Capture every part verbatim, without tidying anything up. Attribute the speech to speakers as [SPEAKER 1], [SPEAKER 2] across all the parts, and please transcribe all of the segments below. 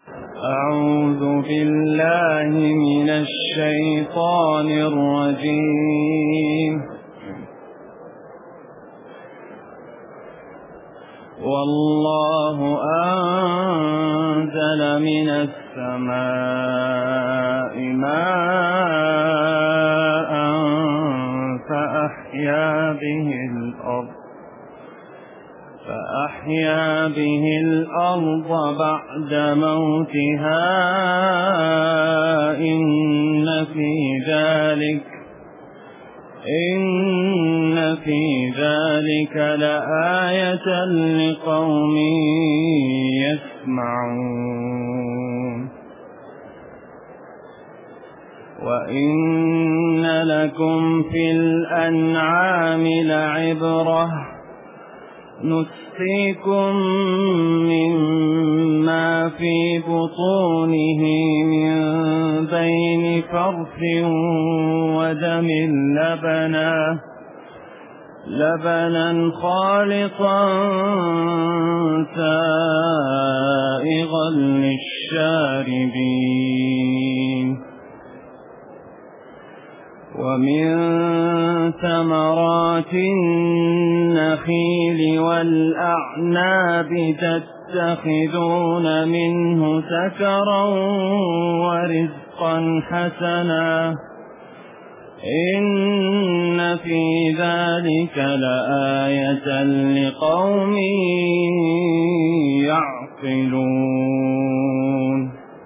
[SPEAKER 1] أعوذ بالله من الشيطان الرجيم. والله أنزل من السماء ماء فأحيا به الأرض فأحيا به الأرض بعد موتها إن في ذلك إن في ذلك لآية لقوم يسمعون. وإن لكم في الأنعام لعبرة نسقيكم مما في بطونه من بين فرث ودم لبنا لبنا خالصا سائغا للشاربين. ومن ثمرات النخيل والأعناب تتخذون منه سكرا ورزقا حسنا إن في ذلك لآية لقوم يعقلون.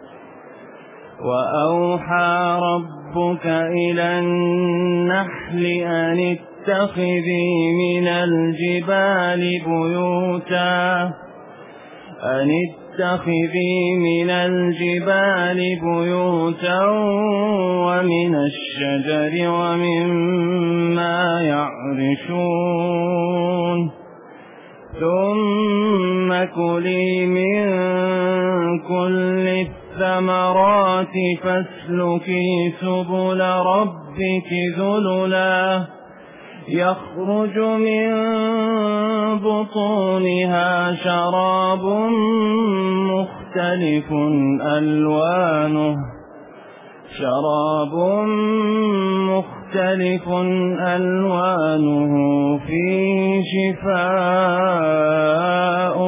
[SPEAKER 1] وأوحى ربك إلى النحل أن اتخذي من الجبال بيوتا أن اتخذي من الجبال بيوتا ومن الشجر ومما يعرشون ثم كلي من كل الثمرات فاسلكي سبل ربك ذللا يخرج من بطونها شراب مختلف ألوانه شراب مختلف ألوانه فيه شفاء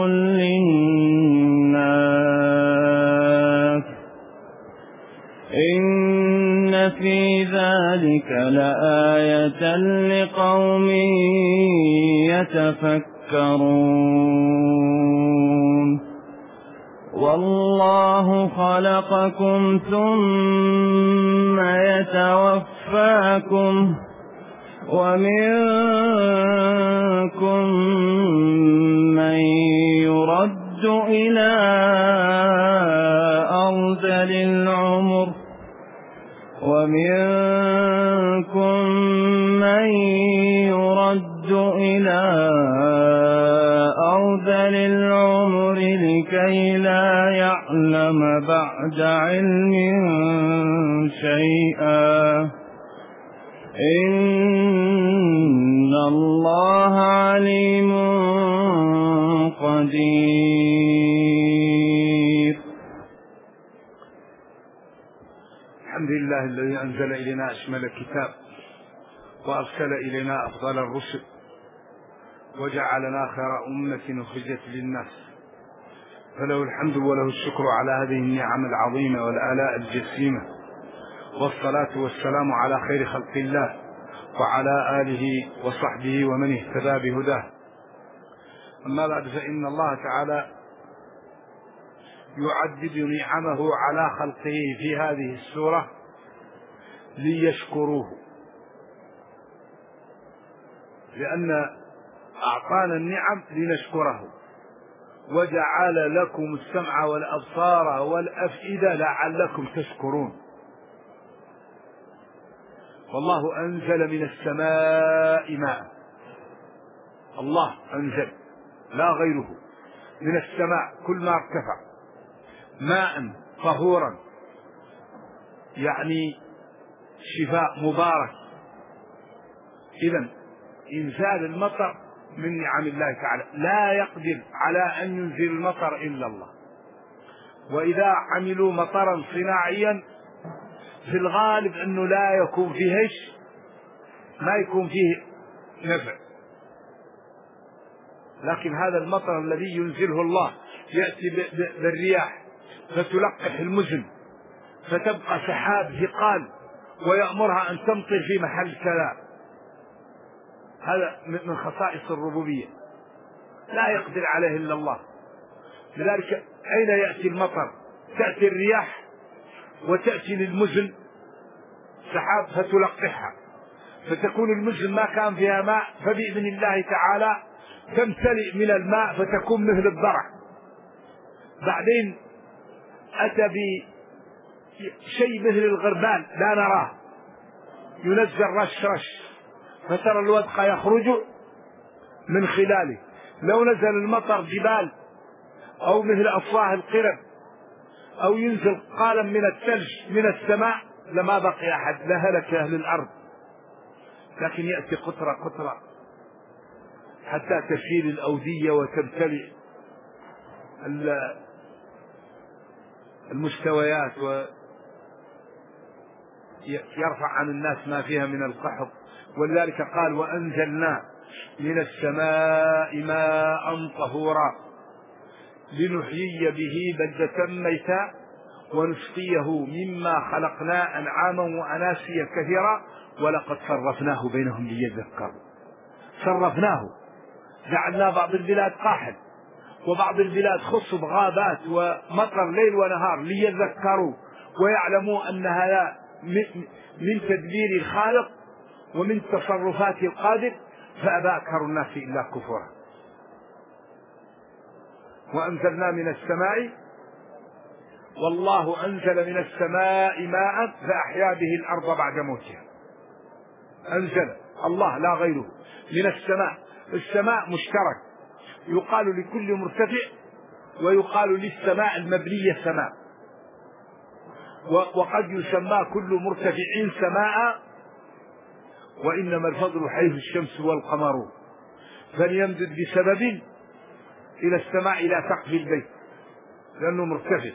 [SPEAKER 1] للناس إن في ذلك لآية لقوم يتفكرون. والله خلقكم ثم يتوفاكم ومنكم من يرد إلى أرذل العمر ومنكم من يرد إلى أرذل العمر لكي لا يعلم بعد علم شيئا إن الله عليم قدير.
[SPEAKER 2] الحمد لله الذي أنزل إلينا أشمل الكتاب وأرسل إلينا أفضل الرسل وجعلنا خير أمة أخرجت للناس، فله الحمد وله الشكر على هذه النعم العظيمة والآلاء الجسيمة، والصلاة والسلام على خير خلق الله وعلى آله وصحبه ومن اهتدى بهداه. أما بعد، فإن الله تعالى يعدد نعمه على خلقه في هذه السورة ليشكروه، لأن أعطانا النعم لنشكره، وجعل لكم السمع والأبصار والأفئدة لعلكم تشكرون. والله أنزل من السماء ماء، الله أنزل لا غيره من السماء كل ما ارتفع ماء طهورا، يعني شفاء مبارك. إذن إنزال المطر من نعم الله تعالى، لا يقدر على أن ينزل المطر إلا الله، وإذا عملوا مطرا صناعيا في الغالب أنه لا يكون فيه هش، ما يكون فيه نفع. لكن هذا المطر الذي ينزله الله يأتي بالرياح فتلقح المزن فتبقى سحاب ثقال ويأمرها أن تمطر في محل كذا، هذا من خصائص الربوبية لا يقدر عليه إلا الله. لذلك أين يأتي المطر؟ تأتي الرياح وتأتي للمزن سحاب فتلقحها، فتكون المزن ما كان فيها ماء فبإذن الله تعالى تمتلئ من الماء فتكون مثل الضرع. بعدين أتى بشيء مثل الغربال لا نراه ينزل رش رش فترى الودق يخرج من خلاله. لو نزل المطر جبال أو مثل أفواه القرب أو ينزل قالا من الثلج من السماء لما بقي أحد، لهلك أهل الأرض. لكن يأتي قطرة قطرة حتى تشيل الأودية وتمتلئ المستويات ويرفع عن الناس ما فيها من القحط. ولذلك قال وأنزلنا من السماء ماء طهورا لنحيي به بلدة ميتا ونسقيه مما خلقنا أنعاما وأناسيا كثيرا ولقد صرفناه بينهم ليذكروا. صرفناه، جعلنا بعض البلاد قاحل وبعض البلاد خصب غابات ومطر ليل ونهار ليذكروا ويعلموا أن هذا من تدبير الخالق ومن تصرفات القادر، فأبى أكثر الناس إلا كفرا. وأنزلنا من السماء، والله أنزل من السماء ماء فأحيا به الأرض بعد موتها. أنزل الله لا غيره من السماء. السماء مشترك، يقال لكل مرتفع ويقال للسماء المبنية سماء، وقد يسمى كل مرتفع سماء، وإنما الفضل حيث الشمس والقمر، فليمدد بسبب إلى السماء إلى سقف البيت لأنه مرتفع.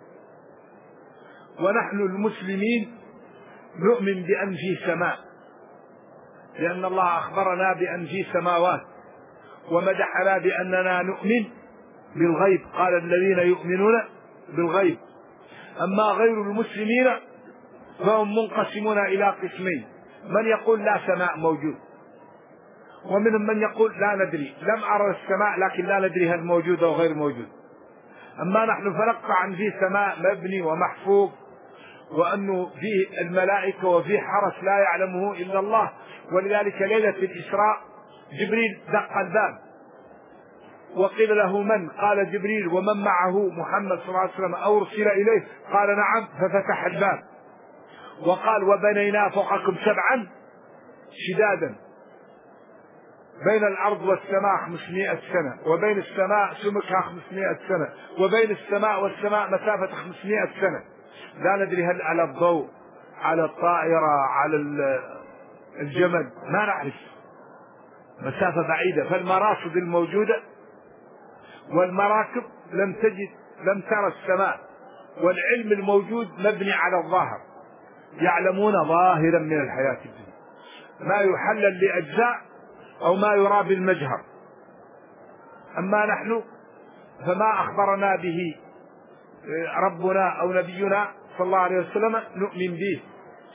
[SPEAKER 2] ونحن المسلمين نؤمن بأن في سماء، لأن الله أخبرنا بأن في سماوات ومدحنا بأننا نؤمن بالغيب، قال الذين يؤمنون بالغيب. أما غير المسلمين فهم منقسمون إلى قسمين، من يقول لا سماء موجود، ومنهم من يقول لا ندري، لم أرى السماء لكن لا ندري هل موجود أو غير موجود. أما نحن فنقطع عن فيه سماء مبني ومحفوظ، وأنه فيه الملائكة وفيه حرس لا يعلمه إلا الله. ولذلك ليلة الإسراء جبريل دق الباب وقيل له من؟ قال جبريل ومن معه محمد صلى الله عليه وسلم أو أرسل إليه؟ قال نعم، ففتح الباب وقال وبنينا فوقكم سبعا شدادا بين الأرض والسماء خمسمائة سنة، وبين السماء سمكها خمسمائة سنة، وبين السماء والسماء مسافة خمسمائة سنة. لا ندري هل على الضوء، على الطائرة، على الجمل، ما نعرف، مسافة بعيدة. فالمراصد الموجودة والمراكب لم تجد لم ترى السماء، والعلم الموجود مبني على الظاهر، يعلمون ظاهرا من الحياة الدنيا ما يحلل لأجزاء أو ما يرى بالمجهر. أما نحن فما أخبرنا به ربنا أو نبينا صلى الله عليه وسلم نؤمن به،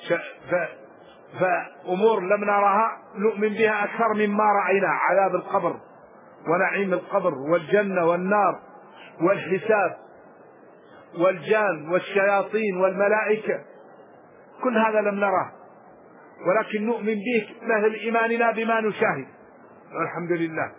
[SPEAKER 2] فأمور لم نرها نؤمن بها أكثر مما رأينا، عذاب القبر ونعيم القبر والجنة والنار والحساب والجان والشياطين والملائكة، كل هذا لم نراه، ولكن نؤمن به مثل إيماننا بما نشاهد. والحمد لله.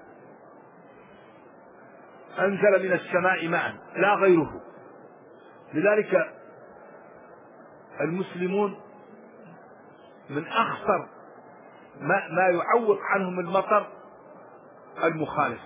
[SPEAKER 2] أنزل من السماء ماء لا غيره. لذلك المسلمون من أخطر ما, ما يعوق عنهم المطر المخالفة،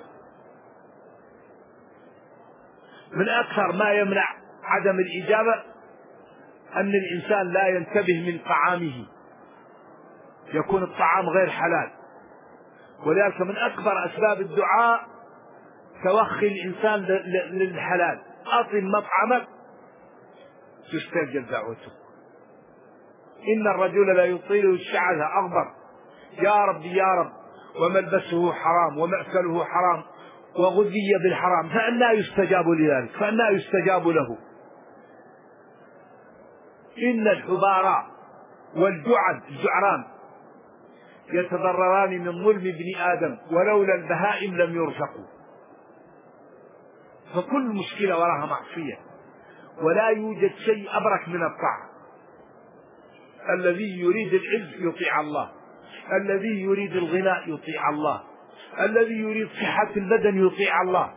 [SPEAKER 2] من أكثر ما يمنع عدم الإجابة أن الإنسان لا ينتبه من طعامه، يكون الطعام غير حلال. ولذلك من أكبر أسباب الدعاء توخي الإنسان للحلال. أطعم مطعمك تستجب دعوته. إن الرجل لا يطيل الشعث أغبر، يا رب يا رب، وملبسه حرام ومأكله حرام وغذي بالحرام، فأنى يستجاب لذلك؟ فأنى يستجاب له؟ إن الحبارى والجعد الجعران يتضرران من ظلم ابن آدم ولولا البهائم لم يرزقوا. فكل مشكلة وراها معصية، ولا يوجد شيء أبرك من الطاعة. الذي يريد العز يطيع الله، الذي يريد الغناء يطيع الله، الذي يريد صحة البدن يطيع الله،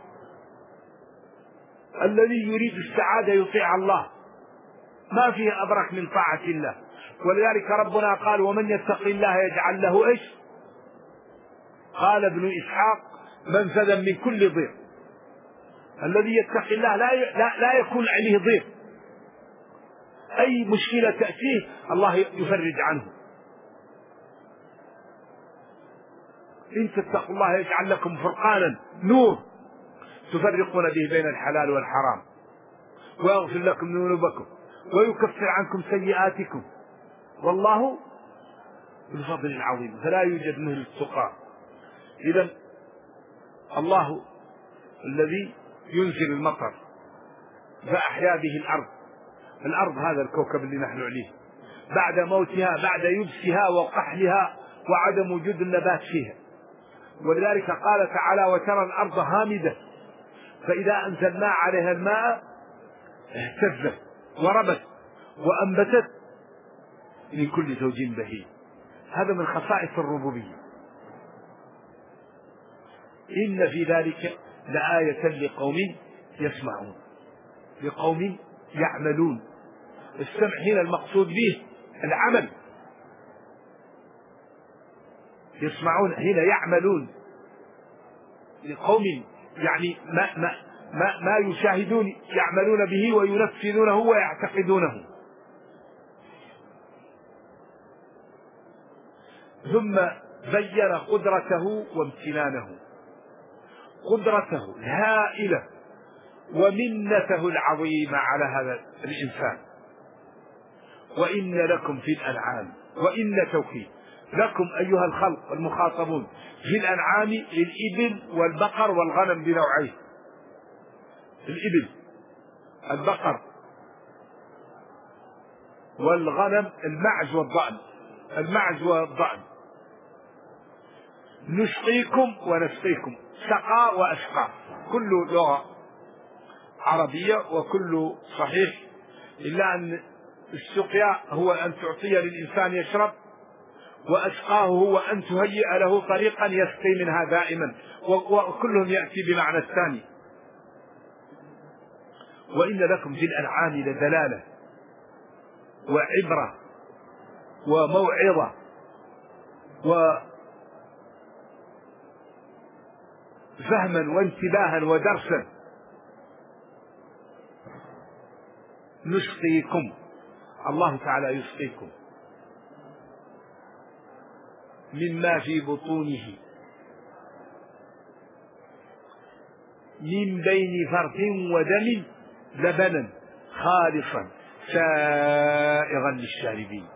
[SPEAKER 2] الذي يريد السعادة يطيع الله. ما فيه أبرك من طاعة الله. ولذلك ربنا قال ومن يتق الله يجعل له إيش؟ قال ابن إسحاق منفذا من كل ضيق. الذي يتق الله لا لا, لا يكون عليه ضيق، أي مشكلة تأتيه الله يفرج عنه. إن تتقوا الله يجعل لكم فرقانا نور تفرقون به بين الحلال والحرام ويغفر لكم ذنوبكم ويكفر عنكم سيئاتكم والله بالفضل العظيم. فلا يوجد مثل التقى. إذن الله الذي ينزل المطر فأحيا به الأرض. الأرض هذا الكوكب اللي نحن عليه بعد موتها، بعد يبسها وقحلها وعدم وجود النبات فيها. ولذلك قال تعالى وترى الأرض هامدة فإذا أنزلنا عليها الماء اهتزت وربت وأنبتت من كل زوج بهيج. هذا من خصائص الربوبية. إن في ذلك لآية لقوم يسمعون، لقوم يعملون. السمع هنا المقصود به العمل. يسمعون هنا يعملون لقوم، يعني ما, ما, ما, ما يشاهدون يعملون به وينفذونه ويعتقدونه. ثم بين قدرته وامتنانه، قدرته الهائلة ومنته العظيمة على هذا الإنسان. وإن لكم في الأنعام، وإن توكيد لكم أيها الخلق المخاطبون في الأنعام الإبل والبقر والغنم بنوعين. الإبل البقر والغنم المعز والضأن. المعز والضأن نسقيكم ونسقيكم، سقى وأسقى كل لغة عربية وكل صحيح، إلا أن السقيا هو أن تعطي للإنسان يشرب، وأسقاه هو أن تهيئ له طريقا يسقي منها دائما، وكلهم يأتي بمعنى الثاني. وإن لكم في الأنعام لدلالة وعبرة وموعظة وفهما وانتباها ودرسا. نسقيكم، الله تعالى يسقيكم مما في بطونه من بين فرث ودم لبنا خالصا سائغا للشاربين.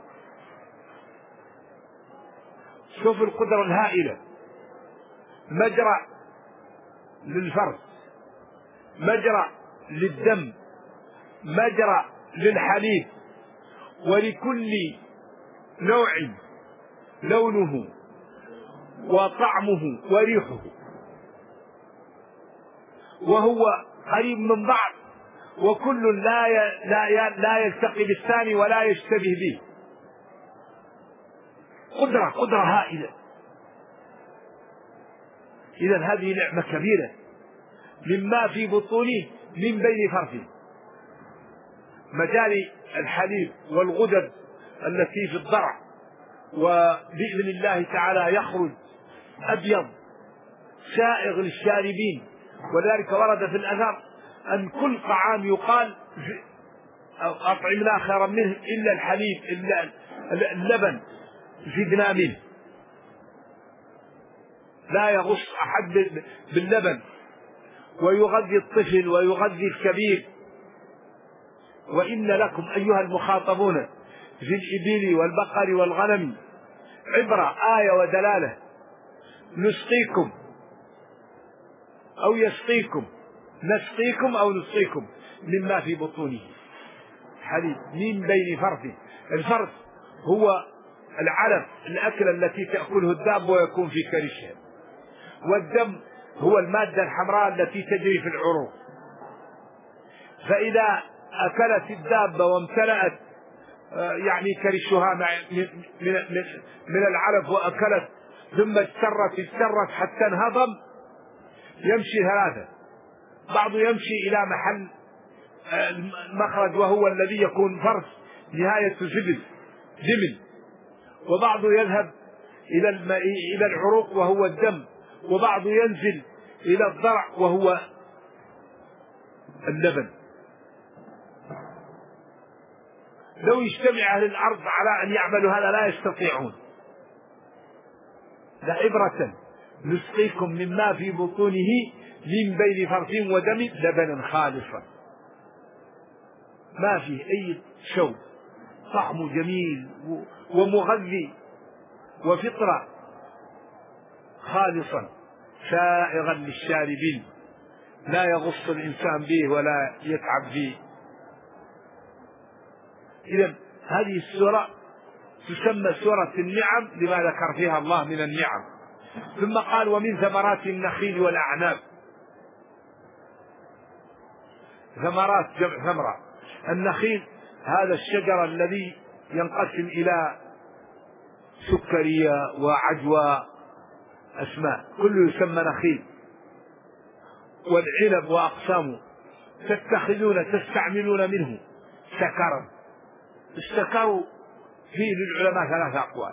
[SPEAKER 2] شوف القدرة الهائلة، مجرى للفرث، مجرى للدم، مجرى للحليب، ولكل نوع لونه وطعمه وريحه، وهو قريب من بعض، وكل لا لا لا يلتقي بالثاني ولا يشتبه به. قدرة قدرة هائلة. إذن هذه نعمة كبيرة. مما في بطونه من بين فرث، مجاري الحليب والغدد التي في الضرع، وبإذن الله تعالى يخرج أبيض سائغ للشاربين. وذلك ورد في الأثر أن كل طعام يقال أطعمنا خيرا منه إلا الحليب، إلا اللبن زدنا منه. لا يغص أحد باللبن، ويغذي الطفل ويغذي الكبير. وإن لكم أيها المخاطبون في الإبل والبقر والغنم عبرة، آية ودلالة، نسقيكم أو يسقيكم، نسقيكم أو نسقيكم مما في بطونه حليب من بين فرث. الفرث هو العلف، الأكلة التي تأكله الداب ويكون في كرشها، والدم هو المادة الحمراء التي تجري في العروق. فإذا أكلت الدابة وامتلأت يعني كرشها من, من, من العلف وأكلت ثم اجترت اجترت حتى انهضم، يمشي ثلاثة: بعض يمشي إلى محل المخرج وهو الذي يكون فرث نهاية زبل دمل، وبعض يذهب إلى إلى العروق وهو الدم، وبعض ينزل إلى الضرع وهو اللبن. لو يجتمع أهل الأرض على أن يعملوا هذا لا يستطيعون. لعبرة نسقيكم مما في بطونه من بين فرث ودم لبنا خالصا، ما فيه أي شوك، طعمه جميل ومغذي وفطرة، خالصا سائغا للشاربين، لا يغص الإنسان به ولا يتعب فيه. إذن هذه السورة تسمى سورة النعم لما ذكر فيها الله من النعم. ثم قال: ومن ثمرات النخيل والأعناب. ثمرات جمع ثمرة. النخيل هذا الشجر الذي ينقسم إلى سكرية وعجوة، أسماء كله يسمى نخيل. والعنب وأقسامه تتخذون تستعملون منه سكرا. السكر فيه للعلماء ثلاثة أقوال: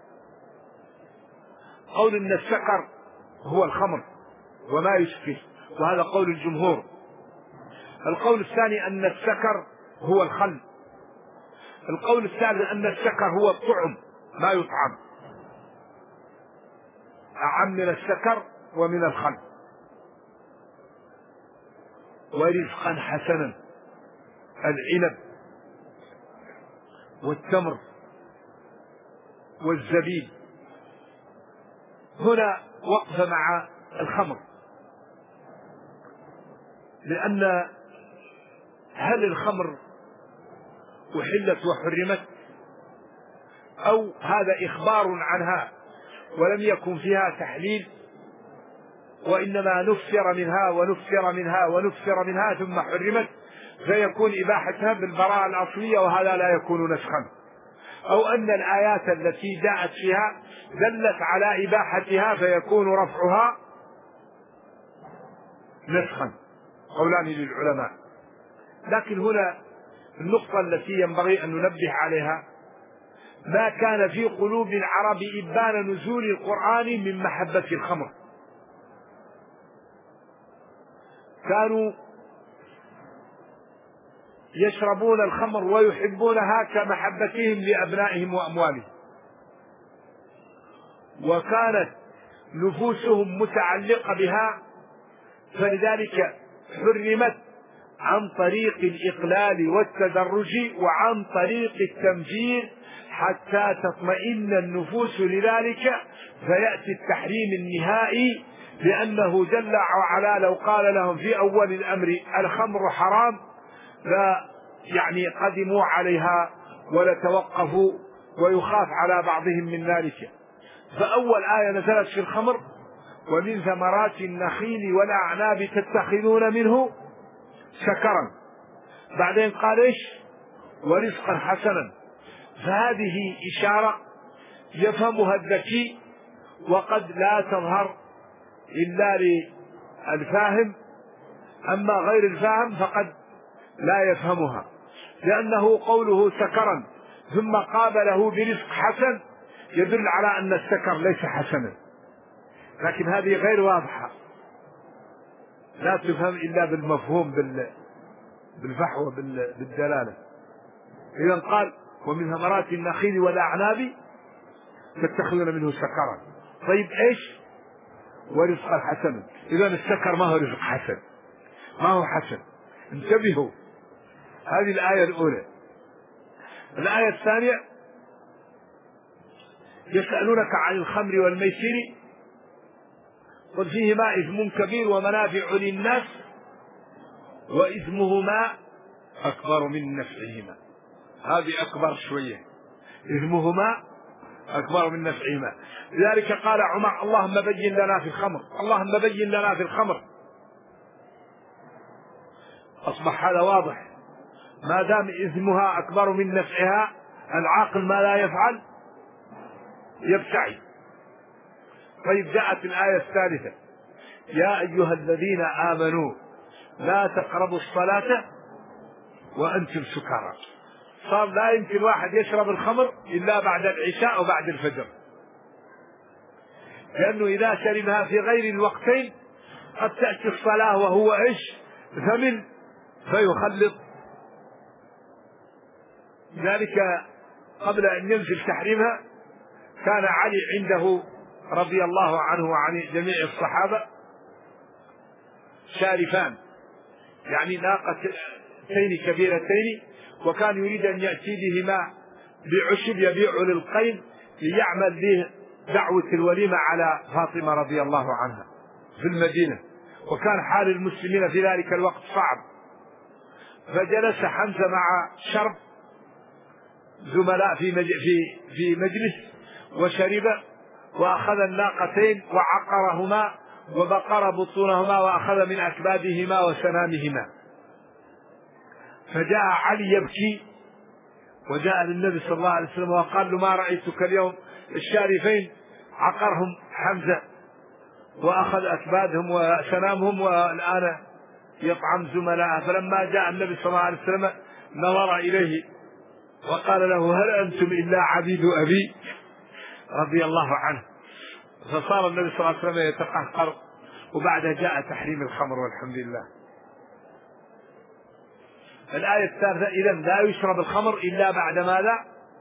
[SPEAKER 2] قول إن السكر هو الخمر وما يسكر، وهذا قول الجمهور. القول الثاني أن السكر هو الخل. القول الثالث أن السكر هو الطعم، ما يطعم، أعم من السكر ومن الخل. ورزقا حسنا، العنب والتمر والزبيب. هنا وقف مع الخمر، لأن هل الخمر أحلت وحرمت، أو هذا إخبار عنها ولم يكن فيها تحليل، وإنما نفسر منها ونفسر منها ونفسر منها ثم حرمت، فيكون إباحتها بالبراءة الأصلية وهذا لا يكون نسخا، أو أن الآيات التي جاءت فيها دلت على إباحتها فيكون رفعها نسخا. قولان للعلماء. لكن هنا النقطة التي ينبغي أن ننبه عليها: ما كان في قلوب العرب إبان نزول القرآن من محبة الخمر. كانوا يشربون الخمر ويحبونها كمحبتهم لأبنائهم وأموالهم، وكانت نفوسهم متعلقة بها، فلذلك حرمت عن طريق الإقلال والتدرج وعن طريق التنفير حتى تطمئن النفوس لذلك، فيأتي التحريم النهائي، لأنه جل وعلا لو قال لهم في أول الأمر الخمر حرام لا يعني قدموا عليها ولتوقفوا، ويخاف على بعضهم من ذلك. فأول آية نزلت في الخمر: ومن ثمرات النخيل والأعناب تتخذون منه سكرا. بعدين قال إيش؟ ورزقا حسنا. فهذه إشارة يفهمها الذكي، وقد لا تظهر إلا للفاهم، أما غير الفاهم فقد لا يفهمها، لأنه قوله سكرا ثم قابله برزق حسن يدل على أن السكر ليس حسنا، لكن هذه غير واضحة، لا تفهم إلا بالمفهوم بالفحوى بالدلالة. إذن قال: ومن ثمرات النخيل والأعناب تتخذون منه سكرا. طيب إيش؟ ورزقا حسنا. إذن السكر ما هو رزق حسن، ما هو حسن. انتبهوا، هذه الآية الأولى. الآية الثانية: يسألونك عن الخمر والميسر قل فيهما إثم كبير ومنافع للناس وإثمهما أكبر من نفعهما. هذه أكبر شوية، إثمهما أكبر من نفعهما. لذلك قال عمر: اللهم بين لنا في الخمر، اللهم بين لنا في الخمر. أصبح هذا واضح، ما دام إثمها أكبر من نفعها، العاقل ما لا يفعل يبتعد. طيب، جاءت الآية الثالثة: يا أيها الذين آمنوا لا تقربوا الصلاة وأنتم سكارى. صار لا يمكن واحد يشرب الخمر إلا بعد العشاء أو بعد الفجر، لأنه إذا شربها في غير الوقتين قد تأتي الصلاة وهو إيش؟ ثمن فيخلط. ذلك قبل أن ينزل تحريمها كان علي عنده رضي الله عنه وعن جميع الصحابة شارفان، يعني ناقتين كبيرتين، وكان يريد أن يأتي بهما بعشب يبيع للقين ليعمل به دعوة الوليمة على فاطمة رضي الله عنها في المدينة، وكان حال المسلمين في ذلك الوقت صعب. فجلس حمزة مع شرب زملاء في في مجلس وشرب، وأخذ الناقتين وعقرهما وبقر بطونهما وأخذ من أكبادهما وسنامهما. فجاء علي يبكي وجاء للنبي صلى الله عليه وسلم وقال له: ما رأيتك اليوم الشارفين عقرهم حمزة وأخذ أكبادهم وسنامهم والآن يطعم زملاءه. فلما جاء النبي صلى الله عليه وسلم نظر إليه وقال له: هل أنتم إلا عبيد أبي رضي الله عنه. فصار النبي صلى الله عليه وسلم يتقهقر، وبعدها جاء تحريم الخمر والحمد لله. الآية الثالثة: إذا لا يشرب الخمر إلا بعد ماذا؟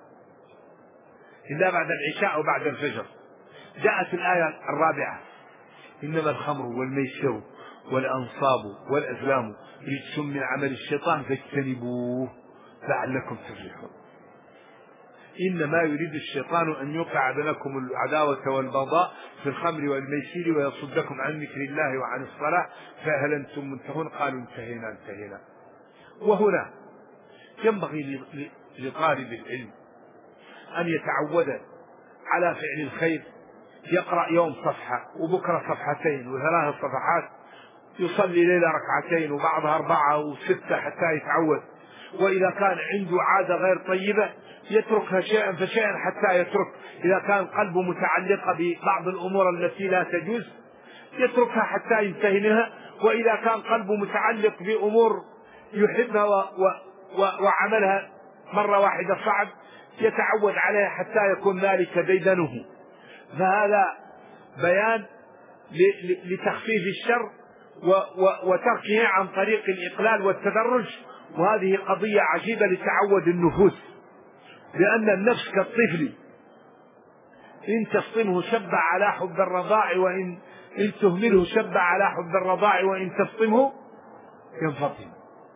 [SPEAKER 2] إلا بعد العشاء أو بعد الفجر. جاءت الآية الرابعة: إنما الخمر والميسر والأنصاب والأزلام رجس من عمل الشيطان فاجتنبوه لعلكم تفلحون. إنما يريد الشيطان أن يوقع بينكم العداوة والبغضاء في الخمر والميسر ويصدكم عن ذكر الله وعن الصلاة فهل أنتم منتهون؟ قالوا: انتهينا انتهينا. وهنا ينبغي لطالب العلم أن يتعود على فعل الخير، يقرأ يوم صفحة وبكرة صفحتين وثلاث صفحات، يصلي ليلة ركعتين وبعضها أربعة وستة حتى يتعود. وإذا كان عنده عادة غير طيبة يتركها شيئا فشيئا حتى يترك. إذا كان قلبه متعلق ببعض الأمور التي لا تجوز يتركها حتى ينتهي منها. وإذا كان قلبه متعلق بأمور يحبها و... و... وعملها مرة واحدة صعب يتعود عليها حتى يكون ذلك ديدنه. فهذا بيان ل... لتخفيف الشر و... و... وتركه عن طريق الإقلال والتدرج. وهذه قضية عجيبة لتعود النفوس، لأن النفس كالطفل إن تفطمه شب على حب الرضاع، وإن إن تهمله شب على حب الرضاع، وإن تفطمه ينفطم.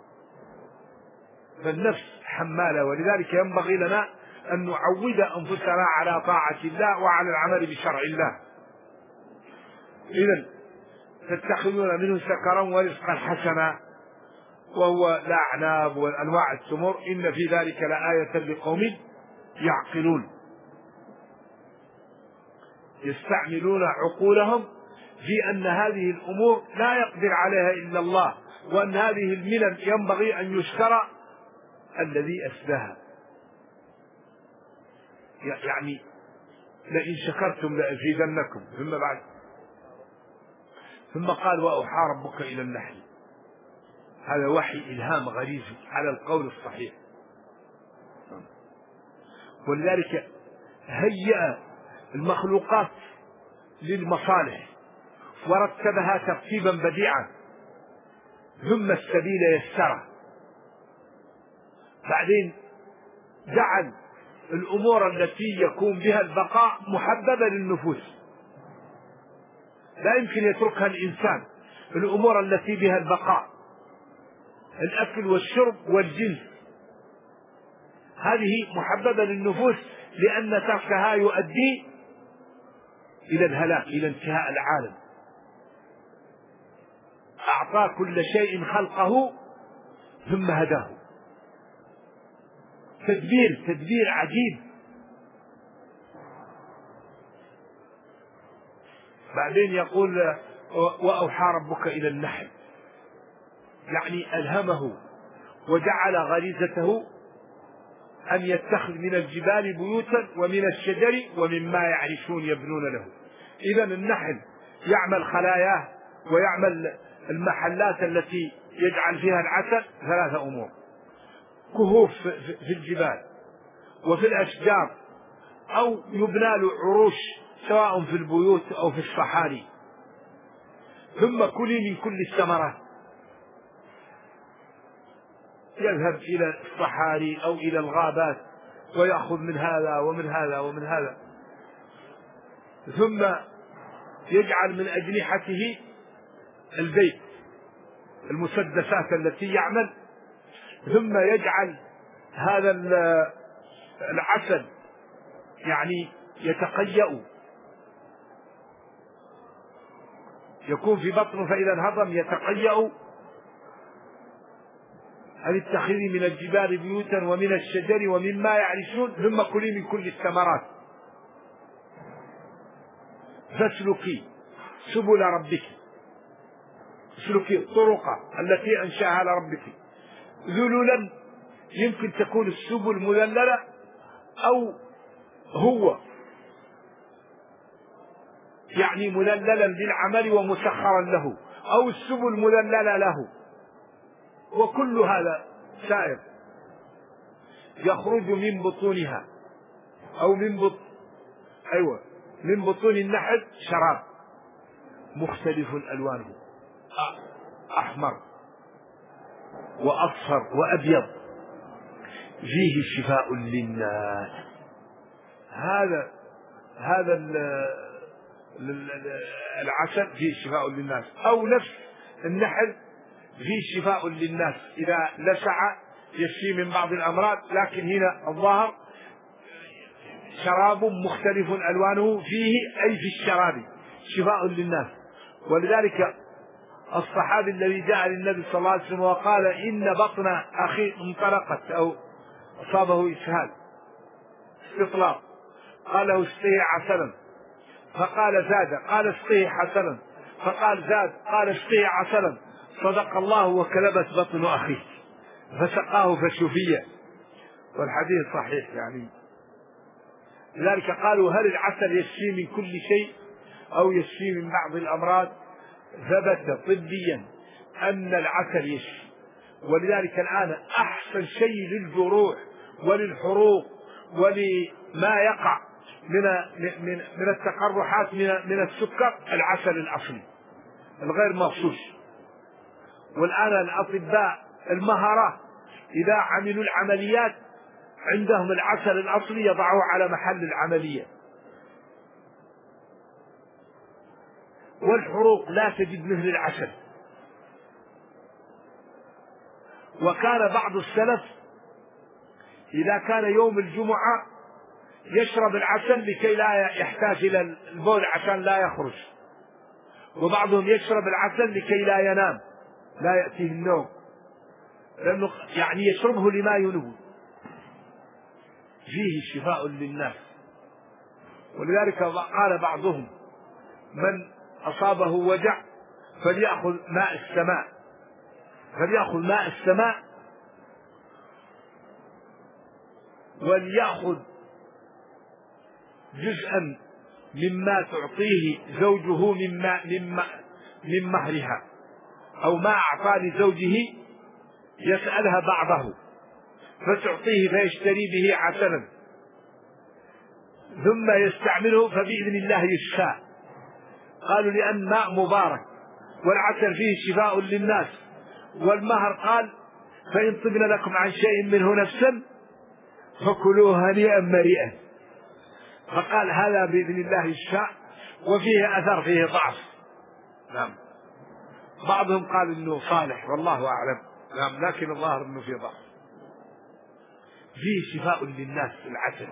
[SPEAKER 2] فالنفس حمالة، ولذلك ينبغي لنا أن نعود أنفسنا على طاعة الله وعلى العمل بشرع الله. إذن تتخذون منه سكرا ورزقا حسنا وهو الأعناب والأنواع التمر إن في ذلك لآية لقوم يعقلون يستعملون عقولهم في أن هذه الأمور لا يقدر عليها إلا الله، وأن هذه المنن ينبغي أن يشكر الذي أسداها. يعني لئن شكرتم لأزيدنكم. ثم بعد ثم قال: وأوحى ربك إلى النحل. هذا وحي إلهام غريزي على القول الصحيح. ولذلك هيأ المخلوقات للمصالح ورتبها ترتيبا بديعا، ثم السبيل يسره. بعدين جعل الأمور التي يكون بها البقاء محببة للنفوس، لا يمكن يتركها الإنسان. الأمور التي بها البقاء الأكل والشرب والجنس، هذه محببة للنفوس لأن تركها يؤدي إلى الهلاك، إلى انتهاء العالم. أعطى كل شيء خلقه ثم هداه. تدبير تدبير عجيب. بعدين يقول وأوحى ربك إلى النحل، يعني ألهمه وجعل غريزته أن يتخذ من الجبال بيوتا ومن الشجر ومما يعرشون يبنون له. إذن النحل يعمل خلاياه ويعمل المحلات التي يجعل فيها العسل ثلاثة أمور: كهوف في الجبال وفي الأشجار، أو يبنى له عروش سواء في البيوت أو في الصحاري. ثم كلي من كل الثمرات، يذهب إلى الصحاري أو إلى الغابات ويأخذ من هذا ومن هذا ومن هذا، ثم يجعل من أجنحته البيت، المسدسات التي يعمل، ثم يجعل هذا العسل يعني يتقيأ، يكون في بطنه فإذا انهضم يتقيأ. أن اتخذي من الجبال بيوتا ومن الشجر ومما يعرشون ثم كلي من كل الثمرات فاسلكي سبل ربك، اسلكي الطرق التي أنشأها لربك ذللا. يمكن تكون السبل مذللة أو هو يعني مذللا للعمل ومسخرا له، أو السبل مذللة له، وكل هذا سائر يخرج من بطونها أو من بط... أيوة من بطون النحل شراب مختلف ألوانه، أحمر وأصفر وأبيض فيه شفاء للناس. هذا هذا العسل فيه شفاء للناس، أو نفس النحل فيه شفاء للناس إذا لسع يشفي من بعض الأمراض، لكن هنا الظاهر شراب مختلف ألوانه فيه أي في الشراب شفاء للناس. ولذلك الصحابي الذي جاء للنبي صلى الله عليه وسلم وقال إن بطن أخي انطلقت أو أصابه إسهال استطلاق، قال له اسقيه عسلا، فقال زاد، قال اسقيه حسنا، فقال زاد، قال اسقيه عسلا، صدق الله وكلبت بطن أخيه فسقاه فشفي. والحديث صحيح يعني. لذلك قالوا هل العسل يشفي من كل شيء أو يشفي من بعض الأمراض؟ ثبت طبيا أن العسل يشفي. ولذلك الآن أحسن شيء للجروح وللحروق ولما يقع من من من التقرحات من من السكر العسل الأصلي الغير مغشوش. والآن الأطباء المهرة إذا عملوا العمليات عندهم العسل الأصلي يضعوه على محل العملية. والحروق لا تجد مثل العسل. وكان بعض السلف إذا كان يوم الجمعة يشرب العسل لكي لا يحتاج إلى البول عشان لا يخرج، وبعضهم يشرب العسل لكي لا ينام لا يأتيه النوم، لأنه يعني يشربه لما ينوي. فيه شفاء للناس. ولذلك قال بعضهم من أصابه وجع فليأخذ ماء السماء فليأخذ ماء السماء وليأخذ جزءا مما تعطيه زوجه مما مما من مهرها، أو ما أعطى لزوجه يسألها بعضه فتعطيه فيشتري به عسلا ثم يستعمله فبإذن الله يشفى. قالوا لأن ماء مبارك والعسل فيه شفاء للناس. والمهر قال فإن طبن لكم عن شيء منه نفسا فكلوه هنيئا مريئا. فقال هذا بإذن الله الشفاء وفيه أثر فيه ضعف. نعم. بعضهم قال إنه صالح والله أعلم. نعم، لكن الظاهر أنه في ضعف. فيه شفاء للناس العسل،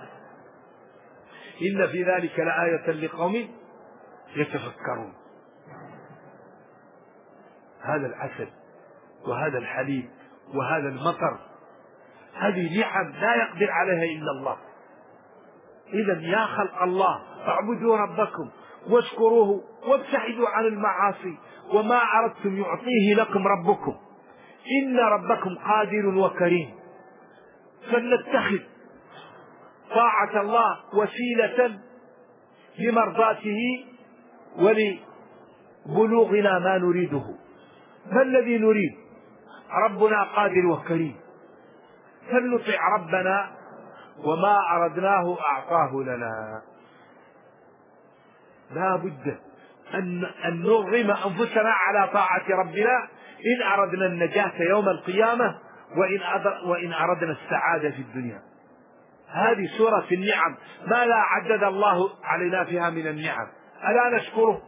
[SPEAKER 2] إن في ذلك لآية لقوم يتفكرون. هذا العسل وهذا الحليب وهذا المطر، هذه نعم لا يقدر عليها إلا الله. إذن يا خلق الله اعبدوا ربكم واشكروه وابتعدوا عن المعاصي، وما أردتم يعطيه لكم ربكم، إن ربكم قادر وكريم. فلنتخذ طاعة الله وسيلة لمرضاته ولبلوغنا ما نريده. ما الذي نريد؟ ربنا قادر وكريم، فلنطع ربنا وما أردناه أعطاه لنا. لا بد أن, أن نرغم أنفسنا على طاعة ربنا إن أردنا النجاة يوم القيامة، وإن, وإن أردنا السعادة في الدنيا. هذه سورة النعم، ما لا عدد الله علينا فيها من النعم. ألا نشكره؟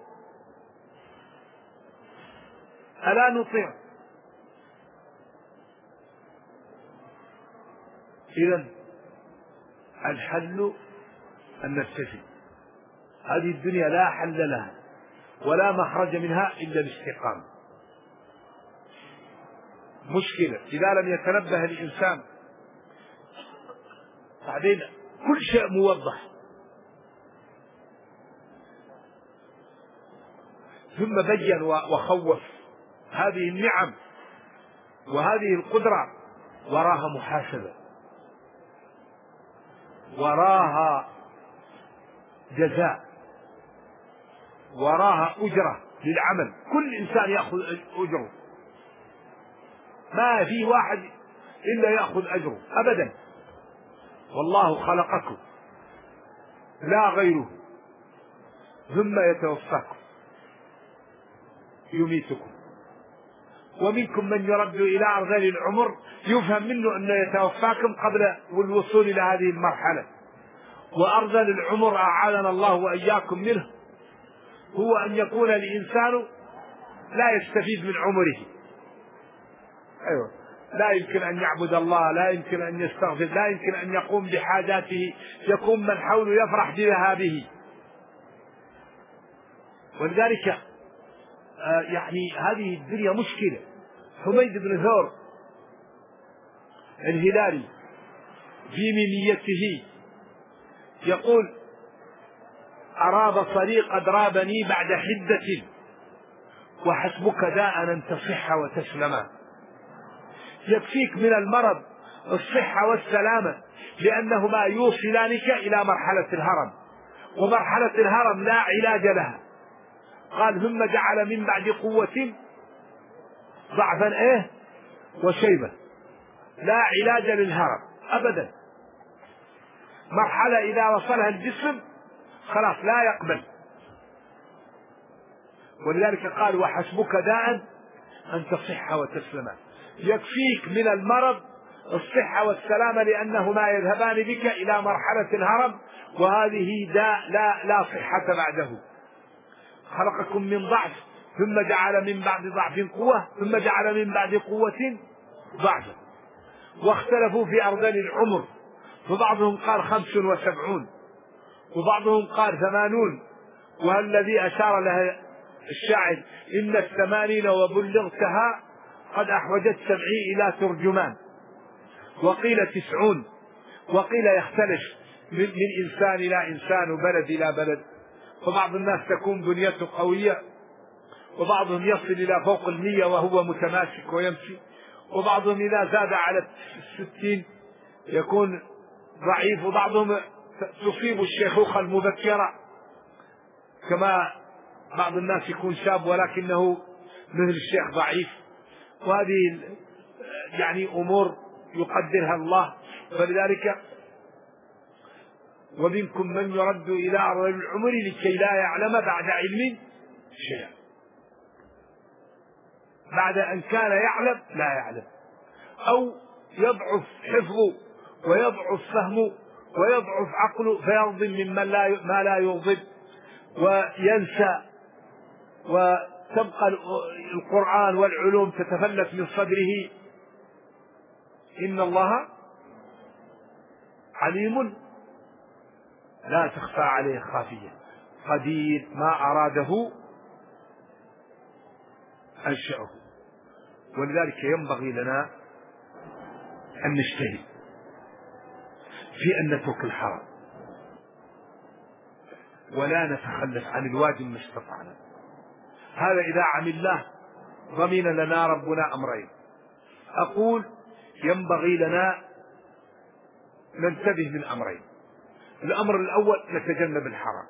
[SPEAKER 2] ألا نطيع؟ إذن الحل أن نستفيد. هذه الدنيا لا حل لها ولا مخرج منها إلا الاستقامة. مشكلة إذا لم يتنبه الإنسان، بعدين كل شيء موضح. ثم بين وخوف. هذه النعم وهذه القدرة وراها محاسبة، وراها جزاء، وراها أجرة للعمل. كل إنسان يأخذ أجره، ما في واحد إلا يأخذ أجره أبدا. والله خلقكم لا غيره، ثم يتوفاكم يميتكم، ومنكم من يرد إلى أرذل العمر، يفهم منه أنه يتوفاكم قبل الوصول إلى هذه المرحلة. وأرذل العمر أعاذنا الله وإياكم منه هو أن يكون الإنسان لا يستفيد من عمره. أيوة، لا يمكن أن يعبد الله، لا يمكن أن يستغفر، لا يمكن أن يقوم بحاجاته، يكون من حوله يفرح بذهابه. ولذلك آه يعني هذه الدنيا مشكلة. حميد بن ثور الهلالي في ميميته يقول: أرى بصري قد رابني بعد حدة، وحسبك داء أن تصح وتسلما. يكفيك من المرض الصحة والسلامة، لأنهما يوصلانك إلى مرحلة الهرم، ومرحلة الهرم لا علاج لها. قال: ثم جعل من بعد قوة ضعفا ايه وشيبة. لا علاج للهرم أبدا. مرحلة إذا وصلها الجسم خلاص لا يقبل. ولذلك قال: وحسبك داء أن تصح وتسلما. يكفيك من المرض الصحة والسلامة، لأنهما يذهبان بك إلى مرحلة الهرم، وهذه داء لا, لا صحة بعده. خلقكم من ضعف ثم جعل من بعد ضعف قوة ثم جعل من بعد قوة ضعفا. واختلفوا في أرذل العمر، فبعضهم قال خمس وسبعون، وبعضهم قال ثمانون. والذي أشار لها الشاعر: إن الثمانين وبلغتها قد أحوجت سبعي إلى ترجمان. وقيل تسعون، وقيل يختلف من, من إنسان إلى إنسان وبلد إلى بلد. فبعض الناس تكون بنيته قوية، وبعضهم يصل إلى فوق المية وهو متماسك ويمشي، وبعضهم إذا زاد على الستين يكون ضعيف، وبعضهم تصيب الشيخوخة المبكرة، كما بعض الناس يكون شاب ولكنه مثل الشيخ ضعيف. وهذه يعني أمور يقدرها الله. فلذلك: ومنكم من يرد إلى أرذل العمر لكي لا يعلم بعد علم شيئا. بعد أن كان يعلم لا يعلم، أو يضعف حفظه ويضعف فهمه ويضعف عقله، فيظلم ممن لا ما لا يغضب وينسى، وتبقى القرآن والعلوم تتفلت من صدره إن الله عليم لا تخفى عليه خافية، قدير، ما أراده أنشأه. ولذلك ينبغي لنا أن نجتهد في أن نترك الحرام ولا نتخلف عن الواجب ما استطعنا. هذا إذا عملناه ضمن لنا ربنا أمرين. أقول ينبغي لنا ننتبه من أمرين. الأمر الأول نتجنب الحرام،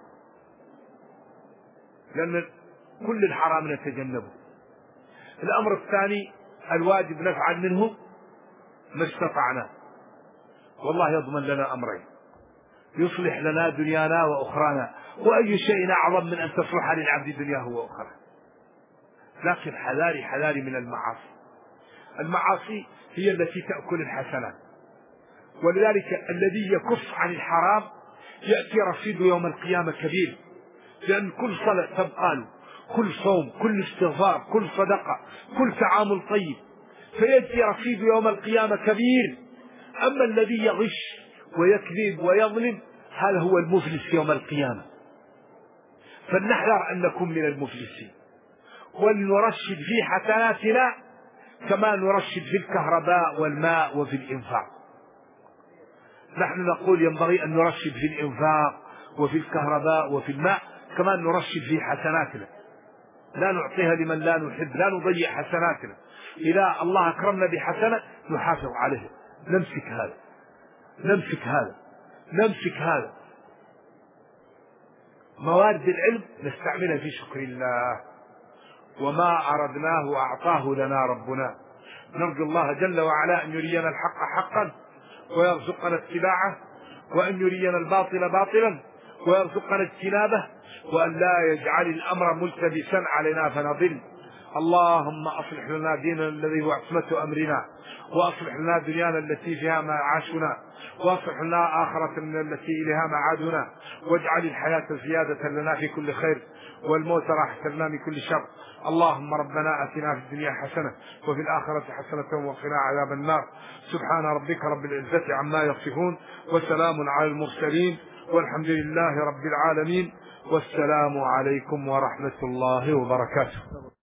[SPEAKER 2] لأن كل الحرام نتجنبه. الأمر الثاني الواجب نفعل منه ما استطعنا. والله يضمن لنا أمرين يصلح لنا دنيانا وأخرانا، وأي شيء أعظم من أن تصلح للعبد دنياه وأخرى. لكن حذاري حذاري من المعاصي. المعاصي هي التي تأكل الحسنات، ولذلك الذي يكف عن الحرام يأتي رصيده يوم القيامة كبير، لأن كل صلاة تبقى له، كل صوم، كل استغفار، كل صدقة، كل تعامل طيب، فيأتي رصيده يوم القيامة كبير. أما الذي يغش ويكذب ويظلم هذا هو المفلس يوم القيامة. فلنحذر أن نكون من المفلسين، ولنرشد في حسناتنا كما نرشد في الكهرباء والماء وفي الإنفاق. نحن نقول ينبغي أن نرشد في الإنفاق وفي الكهرباء وفي الماء كما نرشد في حسناتنا، لا نعطيها لمن لا نحب، لا نضيع حسناتنا. إذا الله أكرمنا بحسنة نحافظ عليها، نمسك هذا نمسك هذا نمسك هذا. موارد العلم نستعملها في شكر الله، وما أردناه أعطاه لنا ربنا. نرجو الله جل وعلا أن يرينا الحق حقا ويرزقنا اتباعه، وأن يرينا الباطل باطلا ويرزقنا اجتنابه، وأن لا يجعل الأمر ملتبسا علينا فنضل. اللهم أصلح لنا ديننا الذي هو عصمة أمرنا، وأصلح لنا دنيانا التي فيها معاشنا، وأصلح لنا آخرتنا التي إليها معادنا، واجعل الحياة زيادة لنا في كل خير والموت راحة لنا من كل شر. اللهم ربنا آتنا في الدنيا حسنة وفي الآخرة حسنة وقنا عذاب النار. سبحان ربك رب العزة عما يصفون، وسلام على المرسلين، والحمد لله رب العالمين، والسلام عليكم ورحمة الله وبركاته.